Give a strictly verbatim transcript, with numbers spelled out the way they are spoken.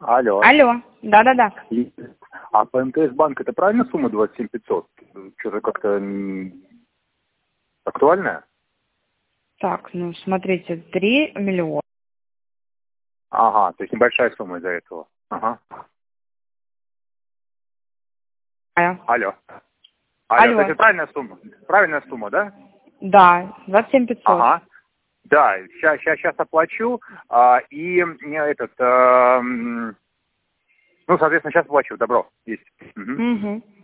Алло. Алло, да-да-да. И- А по МТС банк это правильно сумма двадцать семь пятьсот? Что-то как-то м, актуальная? Так, ну смотрите, три миллиона. Ага, то есть небольшая сумма из-за этого. Ага. Алло. Алло, Алло. то есть это правильная сумма? Правильная сумма, да? Да, двадцать семь пятьсот. Ага. Да, сейчас, сейчас, сейчас оплачу. А, и э, этот, а, м, ну, соответственно, сейчас оплачу. Добро. Есть. Мгм. Угу.